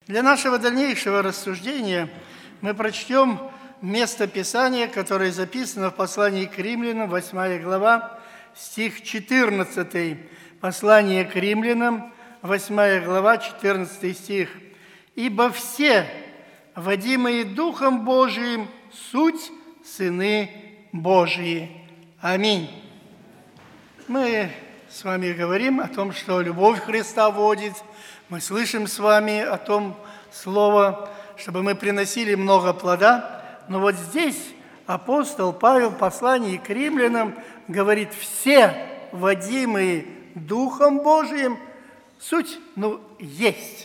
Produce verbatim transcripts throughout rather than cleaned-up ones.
Для нашего дальнейшего рассуждения мы прочтем место Писания, которое записано в послании к Римлянам, восьмая глава, стих четырнадцатый. Послание к Римлянам, восьмая глава, четырнадцатый стих. «Ибо все, водимые Духом Божиим, суть сыны Божии». Аминь. Мы с вами говорим о том, что любовь Христа водит. Мы слышим с вами о том слово, чтобы мы приносили много плода. Но вот здесь апостол Павел в послании к римлянам говорит: все водимые Духом Божиим, суть, ну, есть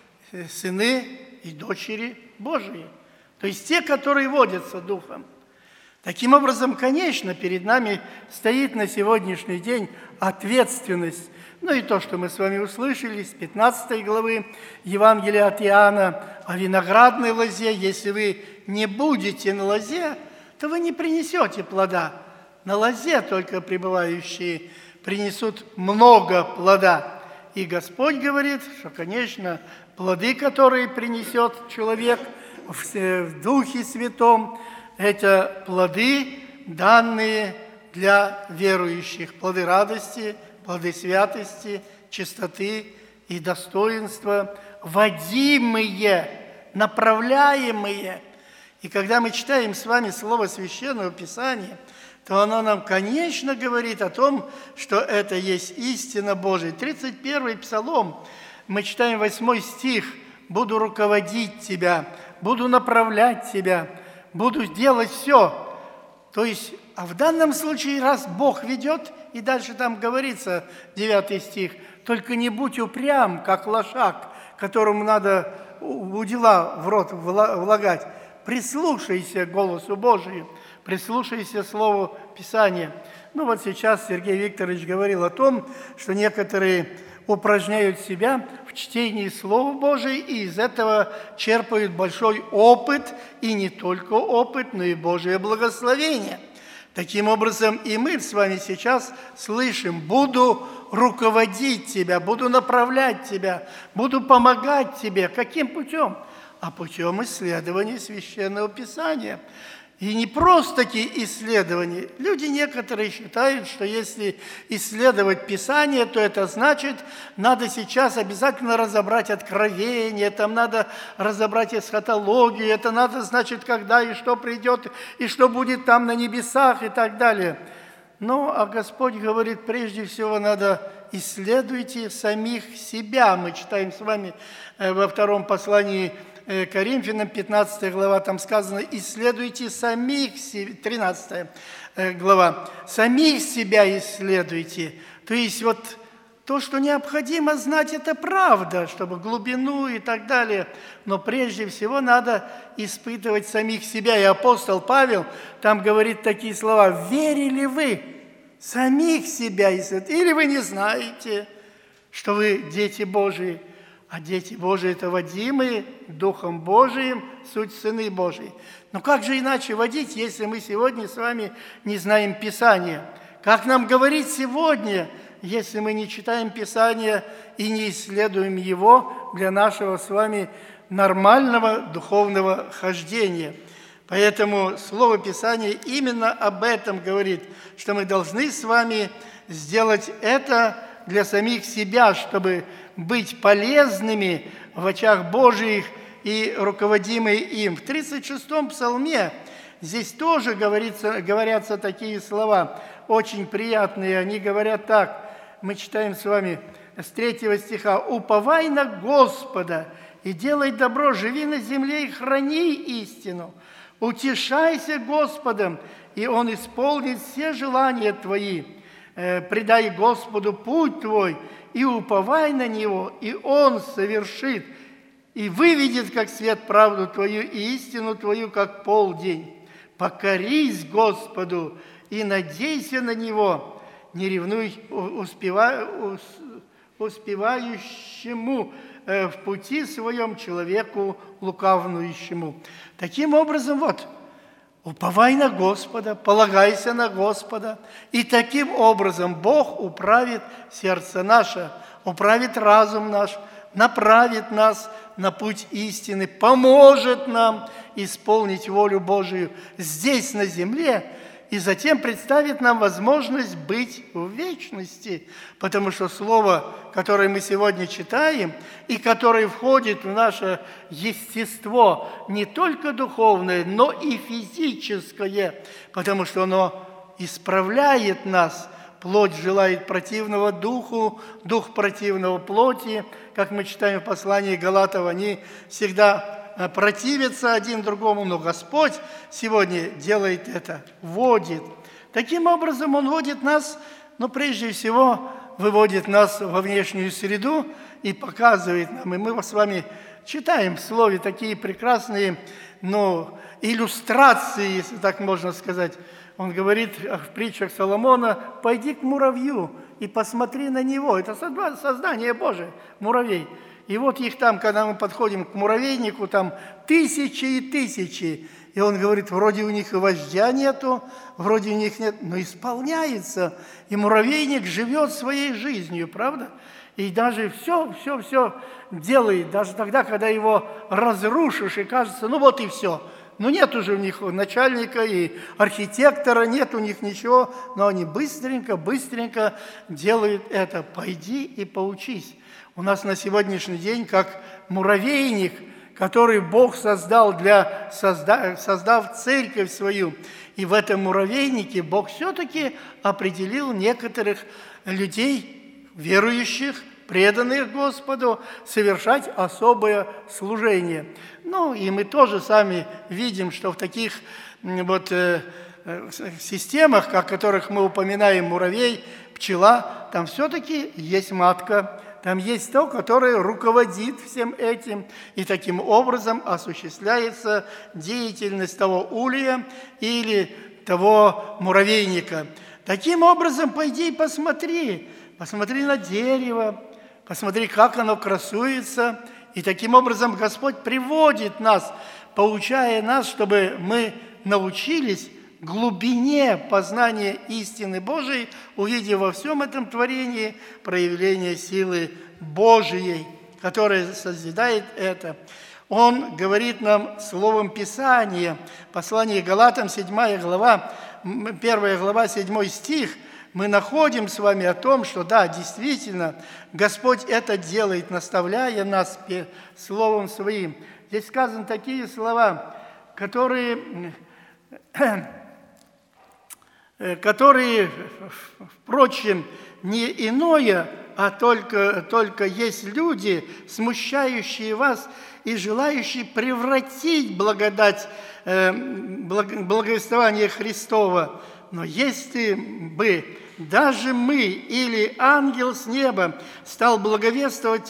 сыны и дочери Божии. То есть те, которые водятся Духом. Таким образом, конечно, перед нами стоит на сегодняшний день ответственность. Ну и то, что мы с вами услышали с пятнадцатой главы Евангелия от Иоанна о виноградной лозе. Если вы не будете на лозе, то вы не принесете плода. На лозе только пребывающие принесут много плода. И Господь говорит, что, конечно, плоды, которые принесет человек в Духе Святом, это плоды, данные для верующих, плоды радости, плоды святости, чистоты и достоинства, водимые, направляемые. И когда мы читаем с вами слово Священного Писания, то оно нам, конечно, говорит о том, что это есть истина Божия. тридцать первый Псалом, мы читаем восьмой стих: «Буду руководить тебя, буду направлять тебя, буду делать все». То есть, а в данном случае, раз Бог ведет, и дальше там говорится, девятый стих, «Только не будь упрям, как лошак, которому надо удила в рот влагать. Прислушайся к голосу Божию, прислушайся к Слову Писания». Ну вот сейчас Сергей Викторович говорил о том, что некоторые упражняют себя в чтении Слова Божия, и из этого черпают большой опыт, и не только опыт, но и Божие благословение. Таким образом, и мы с вами сейчас слышим: «Буду руководить тебя, буду направлять тебя, буду помогать тебе». Каким путем? А путем исследования Священного Писания. И не просто-таки исследования. Люди некоторые считают, что если исследовать Писание, то это значит, надо сейчас обязательно разобрать Откровение, там надо разобрать эсхатологию, это надо, значит, когда и что придет, и что будет там на небесах и так далее. Ну, а Господь говорит, прежде всего надо исследуйте самих себя. Мы читаем с вами во втором послании Коринфянам, пятнадцатая глава, там сказано: «Исследуйте самих себя», тринадцатая глава, «самих себя исследуйте». То есть вот то, что необходимо знать, это правда, чтобы глубину и так далее. Но прежде всего надо испытывать самих себя. И апостол Павел там говорит такие слова: «Верили вы самих себя исследовать? Или вы не знаете, что вы дети Божии?» А дети Божии – это водимые Духом Божиим, суть сыны Божии. Но как же иначе водить, если мы сегодня с вами не знаем Писания? Как нам говорить сегодня, если мы не читаем Писание и не исследуем его для нашего с вами нормального духовного хождения? Поэтому Слово Писания именно об этом говорит, что мы должны с вами сделать это для самих себя, чтобы быть полезными в очах Божиих и руководимые им. В тридцать шестом псалме здесь тоже говорится, говорятся такие слова, очень приятные. Они говорят так, мы читаем с вами с третьего стиха: «Уповай на Господа и делай добро, живи на земле и храни истину. Утешайся Господом, и Он исполнит все желания твои. Предай Господу путь твой, и уповай на Него, и Он совершит, и выведет, как свет, правду твою, и истину твою, как полдень. Покорись Господу и надейся на Него, не ревнуй успева, успевающему в пути своем человеку лукавнующему». Таким образом, вот, уповай на Господа, полагайся на Господа, и таким образом Бог управит сердце наше, управит разум наш, направит нас на путь истины, поможет нам исполнить волю Божию здесь, на земле, и затем представит нам возможность быть в вечности. Потому что слово, которое мы сегодня читаем, и которое входит в наше естество, не только духовное, но и физическое, потому что оно исправляет нас. Плоть желает противного духу, дух противного плоти. Как мы читаем в послании Галатов, они всегда противятся один другому, но Господь сегодня делает это, вводит. Таким образом, Он вводит нас, но прежде всего выводит нас во внешнюю среду и показывает нам. И мы с вами читаем в Слове такие прекрасные, ну, иллюстрации, если так можно сказать. Он говорит в притчах Соломона: «Пойди к муравью и посмотри на него». Это создание Божие, муравей. И вот их там, когда мы подходим к муравейнику, там тысячи и тысячи. И он говорит, вроде у них и вождя нету, вроде у них нет, но исполняется. И муравейник живет своей жизнью, правда? И даже все, все, все делает, даже тогда, когда его разрушишь, и кажется, ну вот и все. Ну, нет уже у них начальника и архитектора, нет у них ничего, но они быстренько, быстренько делают это. Пойди и поучись. У нас на сегодняшний день как муравейник, который Бог создал, для, созда, создав церковь свою. И в этом муравейнике Бог все-таки определил некоторых людей, верующих, преданных Господу, совершать особое служение. Ну, и мы тоже сами видим, что в таких вот э, системах, о которых мы упоминаем, муравей, пчела, там все-таки есть матка, там есть то, которое руководит всем этим, и таким образом осуществляется деятельность того улья или того муравейника. Таким образом, пойди и посмотри, посмотри на дерево, посмотри, как оно красуется. И таким образом Господь приводит нас, поучая нас, чтобы мы научились глубине познания истины Божией, увидев во всем этом творении проявление силы Божией, которая созидает это. Он говорит нам словом Писания, послание Галатам, седьмая глава, первая глава, седьмой стих, мы находим с вами о том, что да, действительно, Господь это делает, наставляя нас Словом Своим. Здесь сказаны такие слова, которые, которые, впрочем, не иное, а только, только есть люди, смущающие вас и желающие превратить благодать, благовествование Христова. Но если бы даже мы или ангел с неба стал благовествовать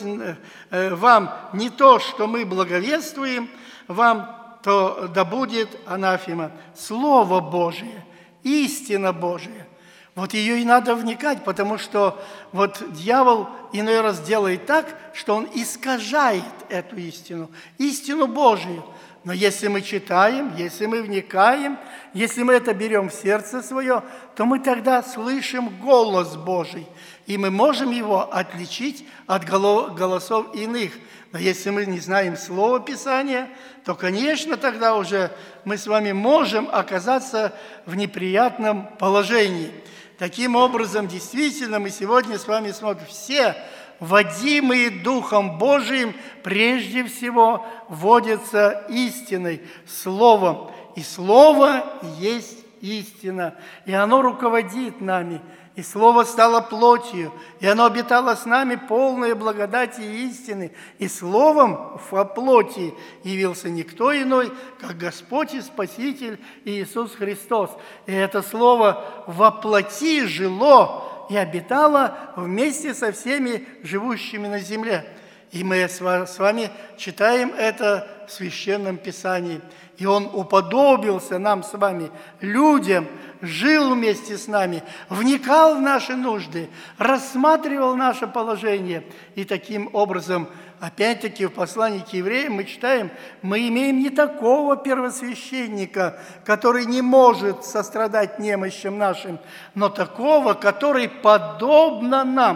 вам не то, что мы благовествуем вам, то да будет анафема. Слово Божие, истина Божия. Вот ее и надо вникать, потому что вот дьявол иной раз делает так, что он искажает эту истину, истину Божию. Но если мы читаем, если мы вникаем, если мы это берем в сердце свое, то мы тогда слышим голос Божий, и мы можем его отличить от голосов иных. Но если мы не знаем Слова Писания, то, конечно, тогда уже мы с вами можем оказаться в неприятном положении. Таким образом, действительно, мы сегодня с вами смотрим все водимые Духом Божиим, прежде всего вводятся истиной, Словом. И Слово есть истина, и оно руководит нами. И Слово стало плотью, и оно обитало с нами, полное благодати и истины. И Словом во плоти явился никто иной, как Господь и Спаситель Иисус Христос. И это Слово во плоти жило и обитало вместе со всеми живущими на земле. И мы с вами читаем это в Священном Писании. И Он уподобился нам с вами, людям, жил вместе с нами, вникал в наши нужды, рассматривал наше положение. И таким образом, опять-таки в послании к евреям мы читаем, мы имеем не такого первосвященника, который не может сострадать немощам нашим, но такого, который подобно нам.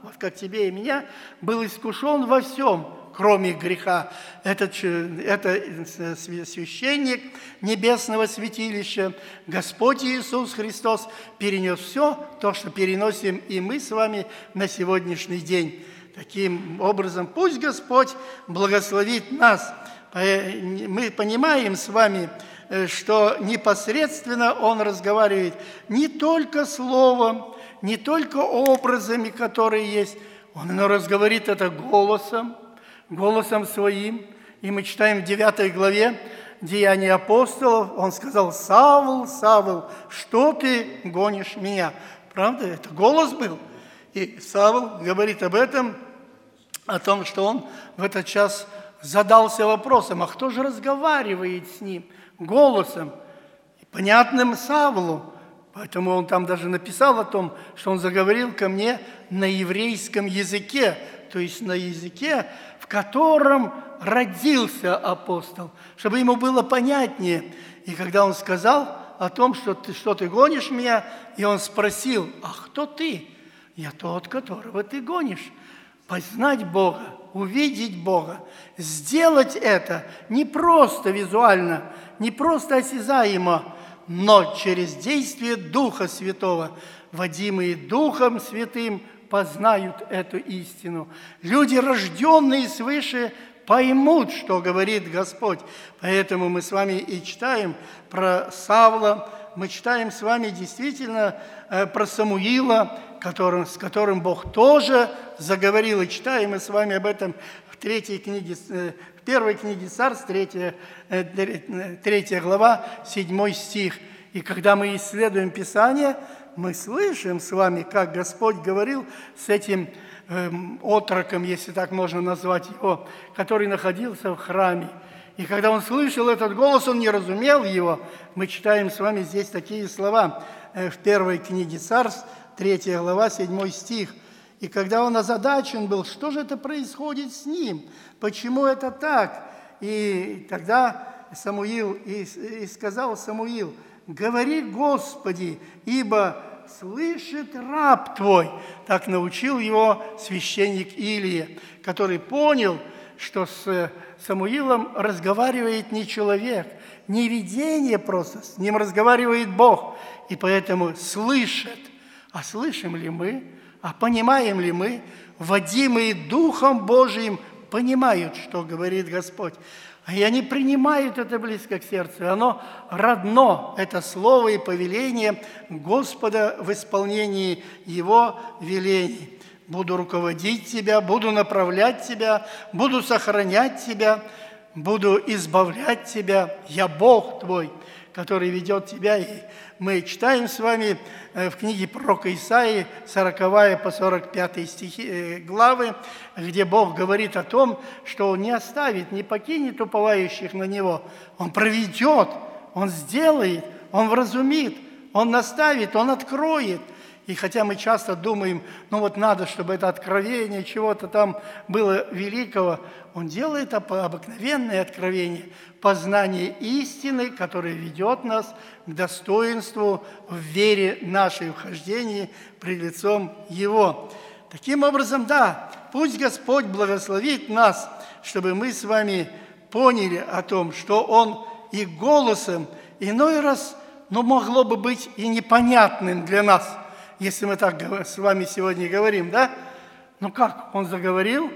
вот как тебе и меня, был искушен во всем, кроме греха. Это, это священник небесного святилища, Господь Иисус Христос, перенес все то, что переносим и мы с вами на сегодняшний день. Таким образом, пусть Господь благословит нас. Мы понимаем с вами, что непосредственно Он разговаривает не только словом, не только образами, которые есть. Он разговаривает это голосом, голосом своим. И мы читаем в девятой главе Деяния апостолов. Он сказал: «Савл, Савл, что ты гонишь меня?» Правда? Это голос был. И Савл говорит об этом, о том, что он в этот час задался вопросом: а кто же разговаривает с ним? Голосом, понятным Савлу. Поэтому он там даже написал о том, что он заговорил ко мне на еврейском языке, то есть на языке, в котором родился апостол, чтобы ему было понятнее. И когда он сказал о том, что ты, что ты гонишь меня, и он спросил: а кто ты? Я тот, которого ты гонишь. Познать Бога, увидеть Бога, сделать это не просто визуально, не просто осязаемо, но через действие Духа Святого, водимые Духом Святым, познают эту истину. Люди, рожденные свыше, поймут, что говорит Господь. Поэтому мы с вами и читаем про Савла, мы читаем с вами действительно про Самуила, которым, с которым Бог тоже заговорил. И читаем мы с вами об этом в, третьей книге, в первой книге Царств, третья, третья глава, седьмой стих. И когда мы исследуем Писание, мы слышим с вами, как Господь говорил с этим эм, отроком, если так можно назвать его, который находился в храме. И когда он слышал этот голос, он не разумел его. Мы читаем с вами здесь такие слова в первой книге Царств, третья глава, седьмой стих. И когда он озадачен был, что же это происходит с ним? Почему это так? И тогда Самуил, и, и сказал Самуил: «Говори, Господи, ибо слышит раб Твой». Так научил его священник Илия, который понял, что с Самуилом разговаривает не человек, не видение просто, с ним разговаривает Бог, и поэтому слышит. А слышим ли мы, а понимаем ли мы, водимые Духом Божиим, понимают, что говорит Господь. И они принимают это близко к сердцу. Оно родно, это слово и повеление Господа в исполнении Его велений. Буду руководить тебя, буду направлять тебя, буду сохранять тебя, буду избавлять тебя. Я Бог твой, который ведет тебя. И мы читаем с вами в книге пророка Исаии, сороковая по сорок пятый стихи, главы, где Бог говорит о том, что Он не оставит, не покинет уповающих на Него. Он проведет, Он сделает, Он вразумит, Он наставит, Он откроет. И хотя мы часто думаем, ну вот надо, чтобы это откровение чего-то там было великого, Он делает обыкновенное откровение, познание истины, которое ведет нас к достоинству в вере нашей, в хождении пред лицом Его. Таким образом, да, пусть Господь благословит нас, чтобы мы с вами поняли о том, что Он и голосом иной раз, ну, могло бы быть и непонятным для нас, если мы так с вами сегодня говорим, да? Ну как? Он заговорил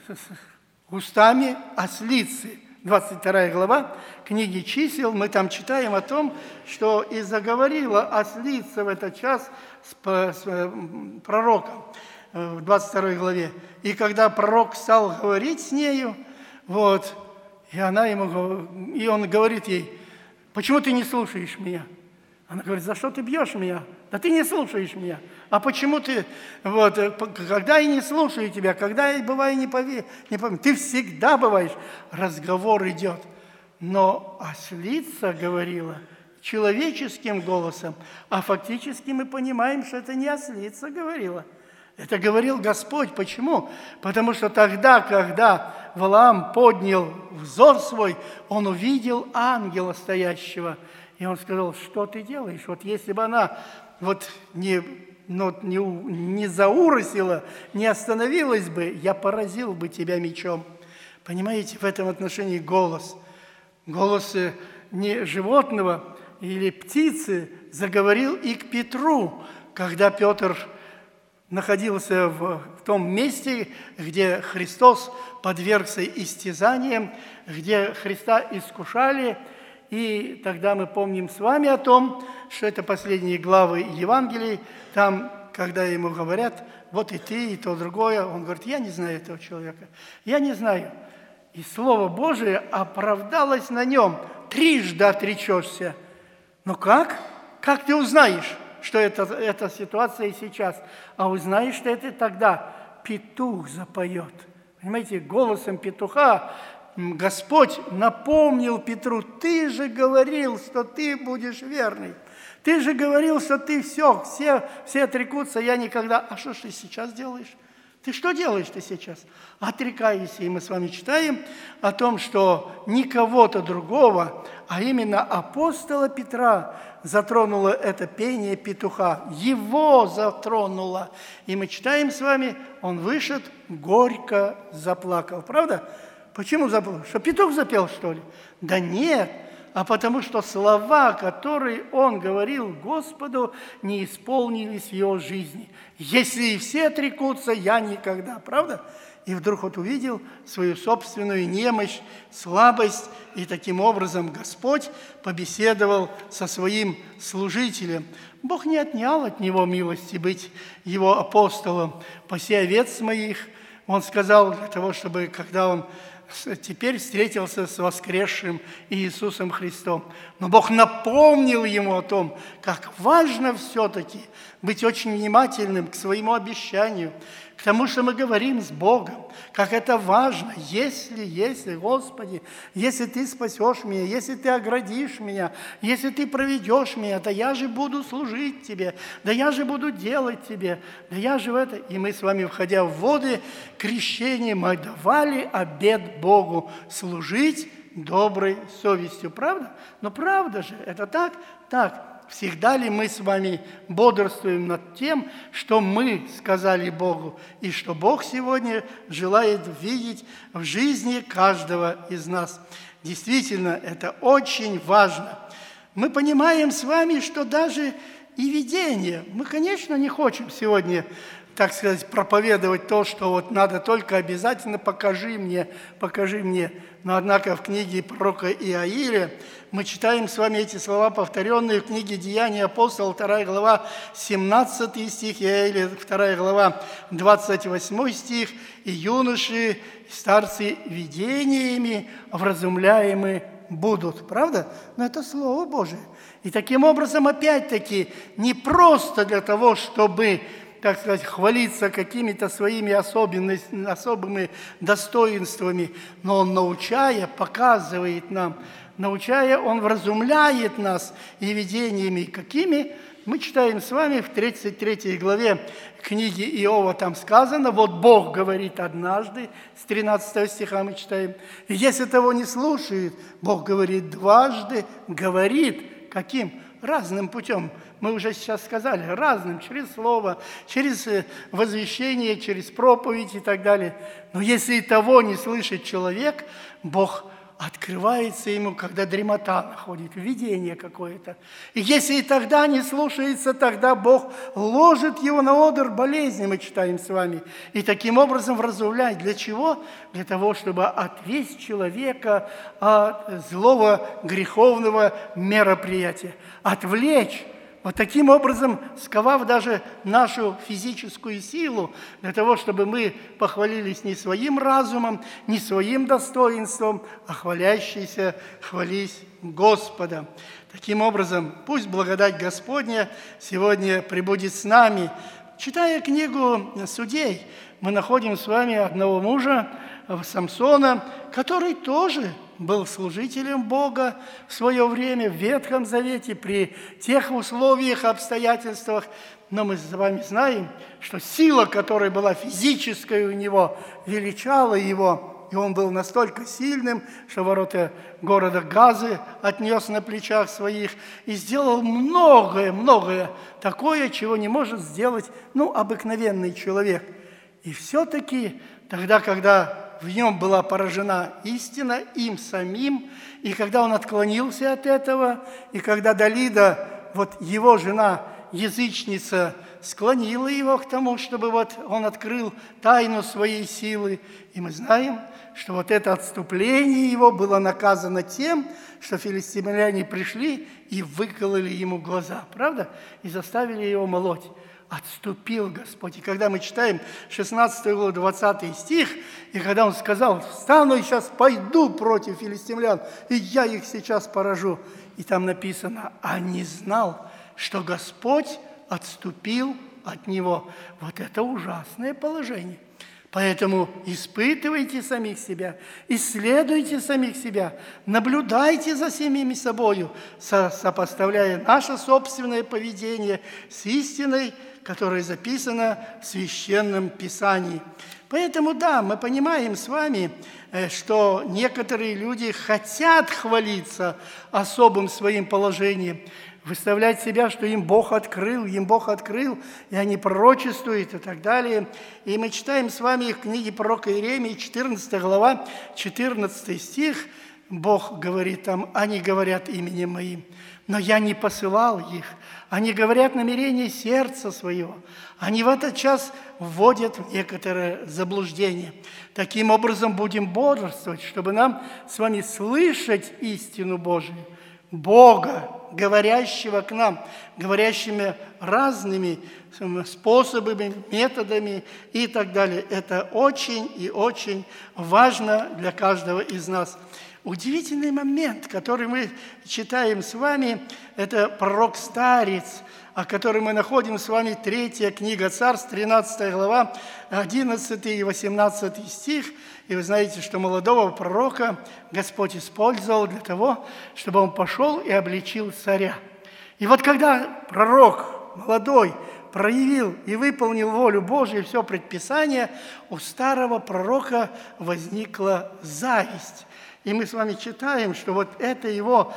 устами ослицы. двадцать вторая глава книги «Чисел», мы там читаем о том, что и заговорила ослица в этот час с, с пророком в двадцать второй главе. И когда пророк стал говорить с нею, вот, и, она ему, и он говорит ей: «Почему ты не слушаешь меня?» Она говорит: «За что ты бьешь меня? Да ты не слушаешь меня. А почему ты, вот, когда я не слушаю тебя, когда я бываю не поверю, не помню, ты всегда бываешь». Разговор идет. Но ослица говорила человеческим голосом, а фактически мы понимаем, что это не ослица говорила. Это говорил Господь. Почему? Потому что тогда, когда Валаам поднял взор свой, он увидел ангела стоящего. И он сказал: «Что ты делаешь? Вот если бы она вот не но не, у- не зауросила, не остановилась бы, я поразил бы тебя мечом. Понимаете, в этом отношении голос, голос э, не животного или птицы заговорил и к Петру, когда Петр находился в, в том месте, где Христос подвергся истязаниям, где Христа искушали. И тогда мы помним с вами о том, что это последние главы Евангелий. Там, когда ему говорят, вот и ты, и то другое, он говорит, я не знаю этого человека, я не знаю. И Слово Божие оправдалось на нем. Трижды отречешься. Но как? Как ты узнаешь, что это, эта ситуация и сейчас? А узнаешь, что это тогда петух запоет. Понимаете, голосом петуха Господь напомнил Петру, ты же говорил, что ты будешь верный. Ты же говорил, что ты все, все, все отрекутся, я никогда. А что ж ты сейчас делаешь? Ты что делаешь ты сейчас? Отрекаешься. И мы с вами читаем о том, что не кого-то другого, а именно апостола Петра затронуло это пение петуха. Его затронуло. И мы читаем с вами, он вышел, горько заплакал. Правда? Почему заплакал? Что петух запел, что ли? Да нет. А потому что слова, которые он говорил Господу, не исполнились в его жизни. Если и все отрекутся, я никогда. Правда? И вдруг вот увидел свою собственную немощь, слабость, и таким образом Господь побеседовал со своим служителем. Бог не отнял от него милости быть его апостолом. «Паси овец моих», он сказал, для того, чтобы, когда он теперь встретился с воскресшим Иисусом Христом. Но Бог напомнил ему о том, как важно все-таки быть очень внимательным к своему обещанию, к тому, что мы говорим с Богом, как это важно, если, если, Господи, если Ты спасешь меня, если Ты оградишь меня, если Ты проведешь меня, да я же буду служить Тебе, да я же буду делать Тебе, да я же в это... И мы с вами, входя в воды крещения, мы давали обет Богу служить доброй совестью. Правда? Но правда же, это так? Так. Всегда ли мы с вами бодрствуем над тем, что мы сказали Богу, и что Бог сегодня желает видеть в жизни каждого из нас? Действительно, это очень важно. Мы понимаем с вами, что даже и видение, мы, конечно, не хотим сегодня, так сказать, проповедовать то, что вот надо только обязательно покажи мне, покажи мне. Но, однако, в книге пророка Иаиля мы читаем с вами эти слова, повторенные в книге «Деяния апостола», вторая глава, семнадцатый стих, Иаиля, вторая глава, двадцать восьмой стих. «И юноши, и старцы видениями вразумляемы будут». Правда? Но это Слово Божие. И таким образом, опять-таки, не просто для того, чтобы, так сказать, хвалиться какими-то своими особенностями, особыми достоинствами, но он, научая, показывает нам, научая, он вразумляет нас и видениями какими. Мы читаем с вами в тридцать третьей главе книги Иова, там сказано, вот Бог говорит однажды, с тринадцатого стиха мы читаем, и если того не слушает, Бог говорит дважды, говорит, каким? Разным путем. Мы уже сейчас сказали, разным, через слово, через возвещение, через проповедь и так далее. Но если и того не слышит человек, Бог открывается ему, когда дремота находит, видение какое-то. И если и тогда не слушается, тогда Бог ложит его на одр болезни, мы читаем с вами, и таким образом вразумляет. Для чего? Для того, чтобы отвести человека от злого греховного мероприятия, отвлечь. Вот таким образом, сковав даже нашу физическую силу, для того, чтобы мы похвалились не своим разумом, не своим достоинством, а хвалящийся хвались Господа. Таким образом, пусть благодать Господня сегодня пребудет с нами. Читая книгу Судей, мы находим с вами одного мужа, Самсона, который тоже был служителем Бога в свое время в Ветхом Завете, при тех условиях, обстоятельствах. Но мы с вами знаем, что сила, которая была физической у него, величала его. и он был настолько сильным, что ворота города Газы отнес на плечах своих и сделал многое-многое такое, чего не может сделать, ну, обыкновенный человек. И все-таки тогда, когда в нем была поражена истина им самим, и когда он отклонился от этого, и когда Далида, вот его жена, язычница, склонила его к тому, чтобы вот он открыл тайну своей силы. И мы знаем, что вот это отступление его было наказано тем, что филистимляне пришли и выкололи ему глаза, правда? И заставили его молоть. Отступил Господь. И когда мы читаем шестнадцатую главу, двадцатый стих, и когда он сказал: «Встану и сейчас пойду против филистимлян, и я их сейчас поражу». И там написано: «А не знал, что Господь отступил от него». Вот это ужасное положение. Поэтому испытывайте самих себя, исследуйте самих себя, наблюдайте за самими собою, сопоставляя наше собственное поведение с истиной, которая записана в Священном Писании. Поэтому, да, мы понимаем с вами, что некоторые люди хотят хвалиться особым своим положением, выставлять себя, что им Бог открыл, им Бог открыл, и они пророчествуют и так далее. И мы читаем с вами в книге пророка Иеремии, четырнадцатая глава, четырнадцатый стих. Бог говорит там: «Они говорят именем Моим, но я не посылал их. Они говорят намерение сердца своего. Они в этот час вводят в некоторое заблуждение». Таким образом, будем бодрствовать, чтобы нам с вами слышать истину Божию, Бога, говорящего к нам, говорящими разными способами, методами и так далее. Это очень и очень важно для каждого из нас. Удивительный момент, который мы читаем с вами, это пророк Старец, о котором мы находим с вами третья книга Царств, тринадцатая глава, одиннадцатый и восемнадцатый стих. И вы знаете, что молодого пророка Господь использовал для того, чтобы он пошел и обличил царя. И вот когда пророк молодой проявил и выполнил волю Божию, все предписание, у старого пророка возникла зависть. И мы с вами читаем, что вот это его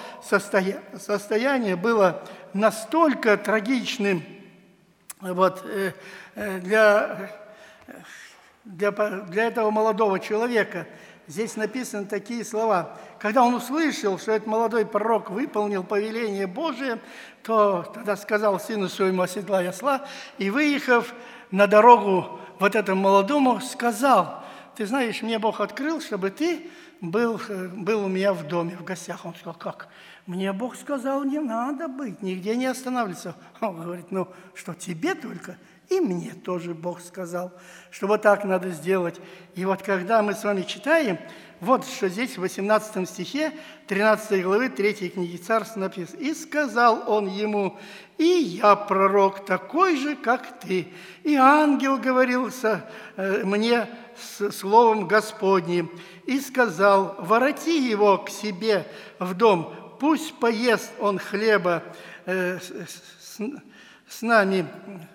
состояние было настолько трагичным вот, для, для, для этого молодого человека. Здесь написаны такие слова. Когда он услышал, что этот молодой пророк выполнил повеление Божие, то тогда сказал сыну своему: «Оседлай осла», и, выехав на дорогу вот этому молодому, сказал: «Ты знаешь, мне Бог открыл, чтобы ты был, был у меня в доме, в гостях». Он сказал: «Как? Мне Бог сказал, не надо быть, нигде не останавливаться». Он говорит: «Ну, что, тебе только? И мне тоже Бог сказал, что вот так надо сделать». И вот когда мы с вами читаем, вот что здесь в восемнадцатом стихе тринадцатой главы третьей книги Царств написано: «И сказал он ему: и я пророк, такой же, как ты. И ангел говорился мне с словом Господним, и сказал: вороти его к себе в дом, пусть поест он хлеба э, с, с нами,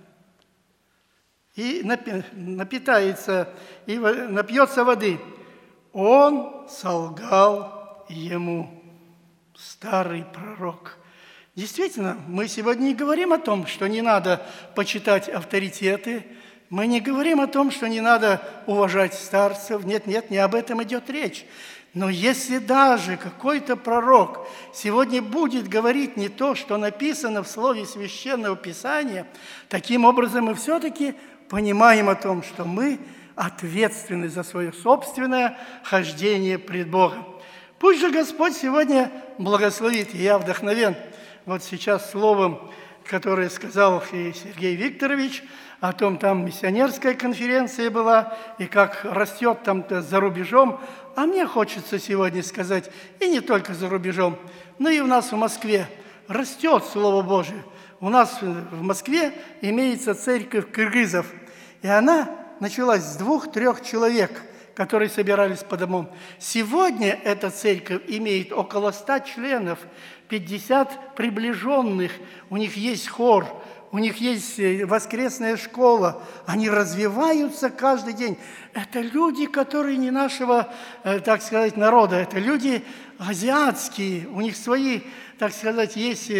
и напитается, и напьется воды». Он солгал ему, старый пророк. Действительно, мы сегодня не говорим о том, что не надо почитать авторитеты, мы не говорим о том, что не надо уважать старцев. Нет, нет, не об этом идет речь. Но если даже какой-то пророк сегодня будет говорить не то, что написано в слове Священного Писания, таким образом мы все-таки понимаем о том, что мы ответственны за свое собственное хождение пред Богом. Пусть же Господь сегодня благословит, и я вдохновен вот сейчас словом, которое сказал и Сергей Викторович, о том, там миссионерская конференция была, и как растет там за рубежом. А мне хочется сегодня сказать, и не только за рубежом, но и у нас в Москве растет Слово Божие. У нас в Москве имеется церковь кыргызов, и она началась с двух-трех человек, которые собирались по домам. Сегодня эта церковь имеет около ста членов, пятьдесят приближенных, у них есть хор, у них есть воскресная школа, они развиваются каждый день. Это люди, которые не нашего, так сказать, народа, это люди азиатские, у них свои, так сказать, есть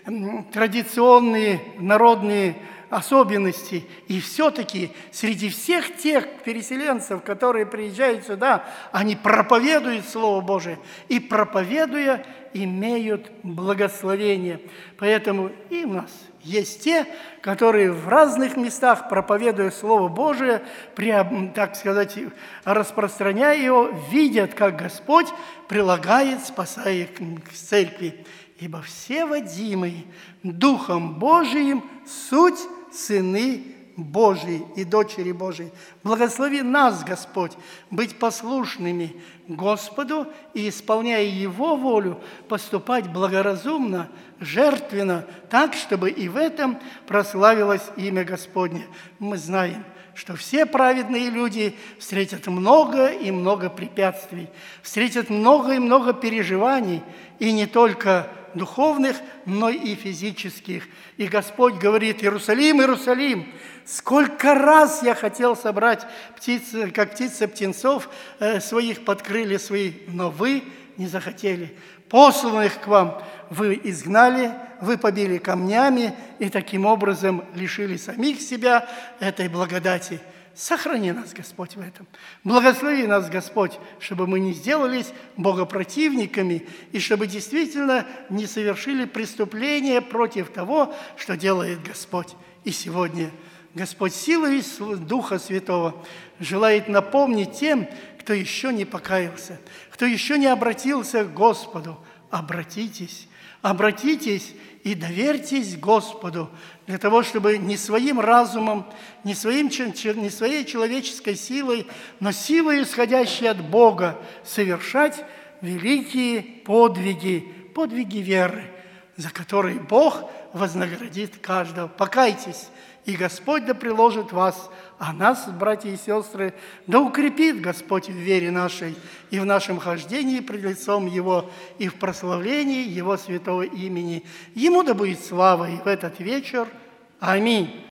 традиционные народные особенности. И все-таки среди всех тех переселенцев, которые приезжают сюда, они проповедуют Слово Божие и, проповедуя, имеют благословение. Поэтому и у нас есть те, которые в разных местах, проповедуя Слово Божие, при, так сказать, распространяя его, видят, как Господь прилагает, спасая их к церкви. Ибо все водимые Духом Божиим суть сыны Божии и дочери Божии. Благослови нас, Господь, быть послушными Господу и, исполняя Его волю, поступать благоразумно, жертвенно, так, чтобы и в этом прославилось имя Господне. Мы знаем, что все праведные люди встретят много и много препятствий, встретят много и много переживаний, и не только духовных, но и физических. И Господь говорит: Иерусалим, Иерусалим, сколько раз я хотел собрать птиц, как птица птенцов э, своих под крылья свои, но вы не захотели. Посланных к вам вы изгнали, вы побили камнями и таким образом лишили самих себя этой благодати. Сохрани нас, Господь, в этом. Благослови нас, Господь, чтобы мы не сделались богопротивниками и чтобы действительно не совершили преступления против того, что делает Господь. И сегодня Господь силой Духа Святого желает напомнить тем, кто еще не покаялся, кто еще не обратился к Господу: обратитесь, обратитесь и доверьтесь Господу, для того, чтобы не своим разумом, не, своим, не своей человеческой силой, но силой, исходящей от Бога, совершать великие подвиги, подвиги веры, за которые Бог вознаградит каждого. Покайтесь, и Господь да приложит вас, а нас, братья и сестры, да укрепит Господь в вере нашей и в нашем хождении пред лицом Его, и в прославлении Его святого имени. Ему да будет слава и в этот вечер. Аминь.